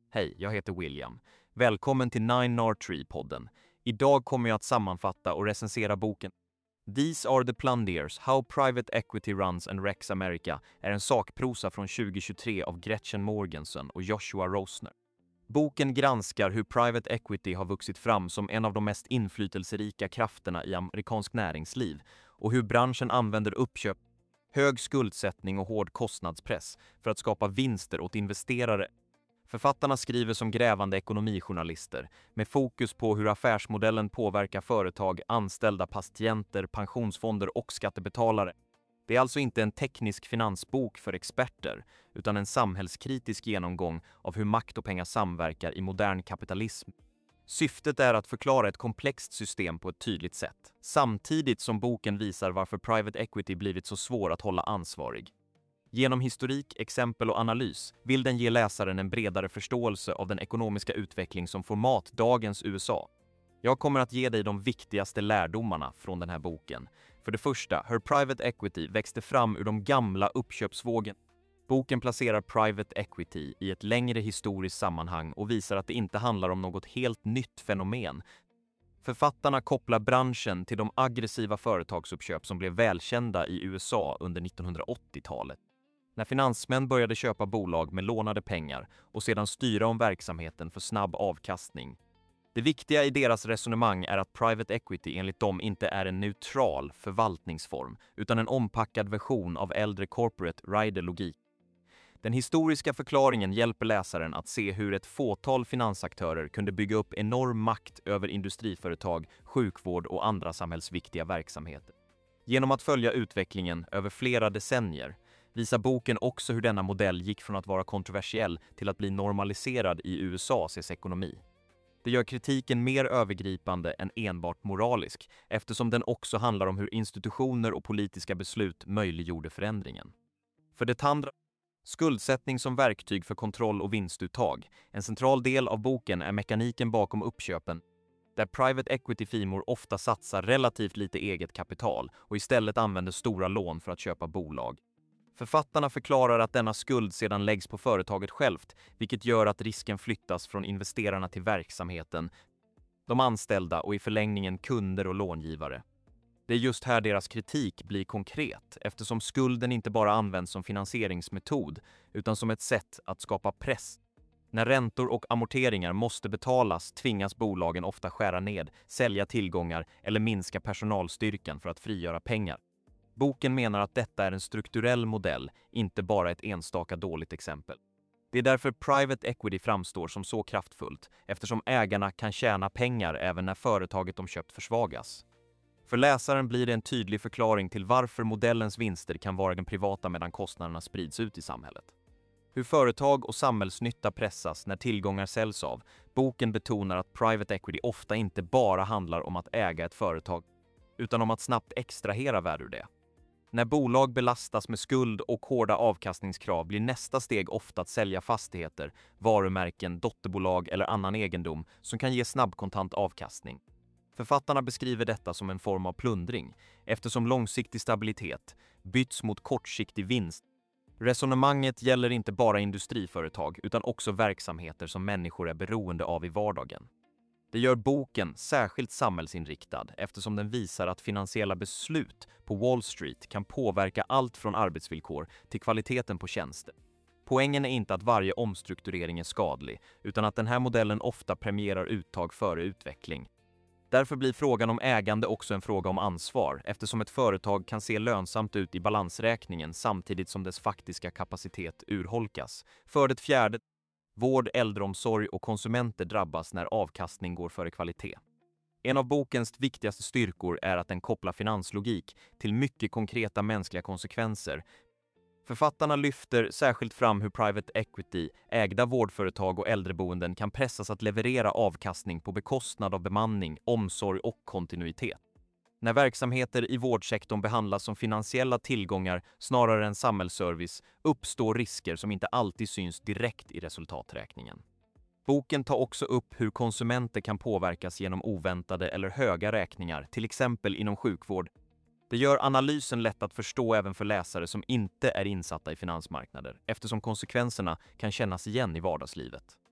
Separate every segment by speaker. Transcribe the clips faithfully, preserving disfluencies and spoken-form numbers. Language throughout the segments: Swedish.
Speaker 1: Hej, jag heter William. Välkommen till Nine R Tree-podden. Idag kommer jag att sammanfatta och recensera boken These are the Plundeers, How Private Equity Runs and Wrecks America är en sakprosa från tjugohundratjugotre av Gretchen Morgenson och Joshua Rosner. Boken granskar hur private equity har vuxit fram som en av de mest inflytelserika krafterna i amerikansk näringsliv och hur branschen använder uppköp, hög skuldsättning och hård kostnadspress för att skapa vinster åt investerare. Författarna skriver som grävande ekonomijournalister med fokus på hur affärsmodellen påverkar företag, anställda, patienter, pensionsfonder och skattebetalare. Det är alltså inte en teknisk finansbok för experter utan en samhällskritisk genomgång av hur makt och pengar samverkar i modern kapitalism. Syftet är att förklara ett komplext system på ett tydligt sätt, samtidigt som boken visar varför private equity blivit så svår att hålla ansvarig. Genom historik, exempel och analys vill den ge läsaren en bredare förståelse av den ekonomiska utveckling som format dagens U S A. Jag kommer att ge dig de viktigaste lärdomarna från den här boken. För det första, hur private equity växte fram ur de gamla uppköpsvågen. Boken placerar private equity i ett längre historiskt sammanhang och visar att det inte handlar om något helt nytt fenomen. Författarna kopplar branschen till de aggressiva företagsuppköp som blev välkända i U S A under nittonhundraåttiotalet. När finansmän började köpa bolag med lånade pengar och sedan styra om verksamheten för snabb avkastning. Det viktiga i deras resonemang är att private equity enligt dem inte är en neutral förvaltningsform utan en ompackad version av äldre corporate rider-logik. Den historiska förklaringen hjälper läsaren att se hur ett fåtal finansaktörer kunde bygga upp enorm makt över industriföretag, sjukvård och andra samhällsviktiga verksamheter. Genom att följa utvecklingen över flera decennier visar boken också hur denna modell gick från att vara kontroversiell till att bli normaliserad i U S A:s ekonomi. Det gör kritiken mer övergripande än enbart moralisk, eftersom den också handlar om hur institutioner och politiska beslut möjliggjorde förändringen. För det andra, skuldsättning som verktyg för kontroll och vinstuttag. En central del av boken är mekaniken bakom uppköpen, där private equity-firmor ofta satsar relativt lite eget kapital och istället använder stora lån för att köpa bolag. Författarna förklarar att denna skuld sedan läggs på företaget självt, vilket gör att risken flyttas från investerarna till verksamheten, de anställda och i förlängningen kunder och långivare. Det är just här deras kritik blir konkret, eftersom skulden inte bara används som finansieringsmetod utan som ett sätt att skapa press. När räntor och amorteringar måste betalas tvingas bolagen ofta skära ned, sälja tillgångar eller minska personalstyrkan för att frigöra pengar. Boken menar att detta är en strukturell modell, inte bara ett enstaka dåligt exempel. Det är därför private equity framstår som så kraftfullt, eftersom ägarna kan tjäna pengar även när företaget de köpt försvagas. För läsaren blir det en tydlig förklaring till varför modellens vinster kan vara den privata medan kostnaderna sprids ut i samhället. Hur företag och samhällsnytta pressas när tillgångar säljs av. Boken betonar att private equity ofta inte bara handlar om att äga ett företag, utan om att snabbt extrahera värde ur det. När bolag belastas med skuld och hårda avkastningskrav blir nästa steg ofta att sälja fastigheter, varumärken, dotterbolag eller annan egendom som kan ge snabbkontant avkastning. Författarna beskriver detta som en form av plundring, eftersom långsiktig stabilitet byts mot kortsiktig vinst. Resonemanget gäller inte bara industriföretag utan också verksamheter som människor är beroende av i vardagen. Det gör boken särskilt samhällsinriktad eftersom den visar att finansiella beslut på Wall Street kan påverka allt från arbetsvillkor till kvaliteten på tjänster. Poängen är inte att varje omstrukturering är skadlig utan att den här modellen ofta premierar uttag före utveckling. Därför blir frågan om ägande också en fråga om ansvar eftersom ett företag kan se lönsamt ut i balansräkningen samtidigt som dess faktiska kapacitet urholkas. För det fjärde, vård, äldreomsorg och konsumenter drabbas när avkastning går före kvalitet. En av bokens viktigaste styrkor är att den kopplar finanslogik till mycket konkreta mänskliga konsekvenser. Författarna lyfter särskilt fram hur private equity, ägda vårdföretag och äldreboenden kan pressas att leverera avkastning på bekostnad av bemanning, omsorg och kontinuitet. När verksamheter i vårdsektorn behandlas som finansiella tillgångar snarare än samhällsservice uppstår risker som inte alltid syns direkt i resultaträkningen. Boken tar också upp hur konsumenter kan påverkas genom oväntade eller höga räkningar, till exempel inom sjukvård. Det gör analysen lätt att förstå även för läsare som inte är insatta i finansmarknader, eftersom konsekvenserna kan kännas igen i vardagslivet.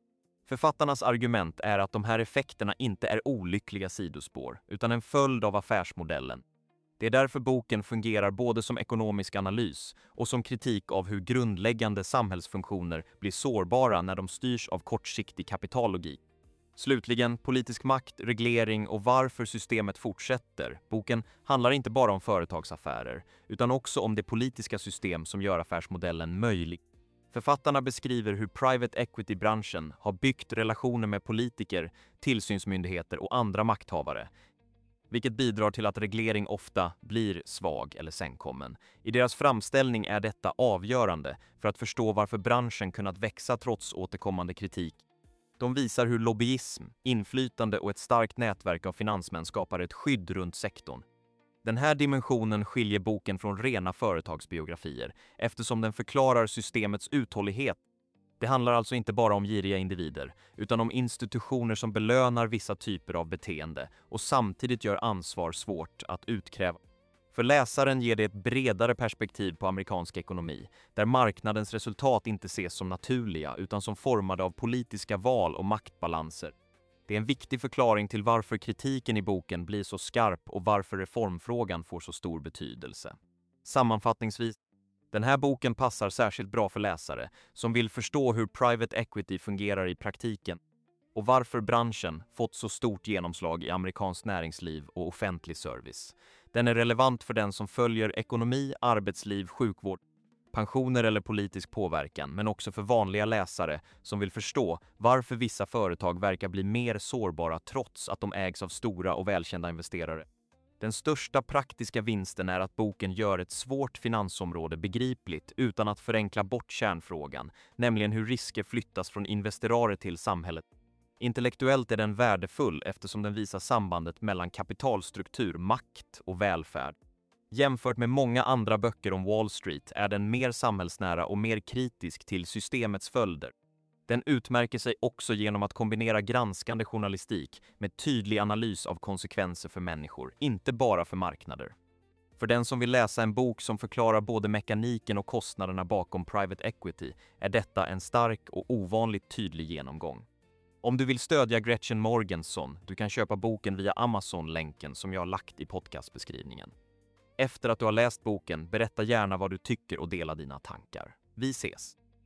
Speaker 1: Författarnas argument är att de här effekterna inte är olyckliga sidospår, utan en följd av affärsmodellen. Det är därför boken fungerar både som ekonomisk analys och som kritik av hur grundläggande samhällsfunktioner blir sårbara när de styrs av kortsiktig kapitallogik. Slutligen, politisk makt, reglering och varför systemet fortsätter. Boken handlar inte bara om företagsaffärer, utan också om det politiska system som gör affärsmodellen möjlig. Författarna beskriver hur private equity-branschen har byggt relationer med politiker, tillsynsmyndigheter och andra makthavare, vilket bidrar till att reglering ofta blir svag eller senkommen. I deras framställning är detta avgörande för att förstå varför branschen kunnat växa trots återkommande kritik. De visar hur lobbyism, inflytande och ett starkt nätverk av finansmän skapar ett skydd runt sektorn. Den här dimensionen skiljer boken från rena företagsbiografier eftersom den förklarar systemets uthållighet. Det handlar alltså inte bara om giriga individer, utan om institutioner som belönar vissa typer av beteende och samtidigt gör ansvar svårt att utkräva. För läsaren ger det ett bredare perspektiv på amerikansk ekonomi, där marknadens resultat inte ses som naturliga utan som formade av politiska val och maktbalanser. Det är en viktig förklaring till varför kritiken i boken blir så skarp och varför reformfrågan får så stor betydelse. Sammanfattningsvis, den här boken passar särskilt bra för läsare som vill förstå hur private equity fungerar i praktiken och varför branschen fått så stort genomslag i amerikanskt näringsliv och offentlig service. Den är relevant för den som följer ekonomi, arbetsliv, sjukvård, pensioner eller politisk påverkan, men också för vanliga läsare som vill förstå varför vissa företag verkar bli mer sårbara trots att de ägs av stora och välkända investerare. Den största praktiska vinsten är att boken gör ett svårt finansområde begripligt utan att förenkla bort kärnfrågan, nämligen hur risker flyttas från investerare till samhället. Intellektuellt är den värdefull eftersom den visar sambandet mellan kapitalstruktur, makt och välfärd. Jämfört med många andra böcker om Wall Street är den mer samhällsnära och mer kritisk till systemets följder. Den utmärker sig också genom att kombinera granskande journalistik med tydlig analys av konsekvenser för människor, inte bara för marknader. För den som vill läsa en bok som förklarar både mekaniken och kostnaderna bakom private equity är detta en stark och ovanligt tydlig genomgång. Om du vill stödja Gretchen Morgenson, du kan köpa boken via Amazon-länken som jag har lagt i podcastbeskrivningen. Efter att du har läst boken, berätta gärna vad du tycker och dela dina tankar. Vi ses!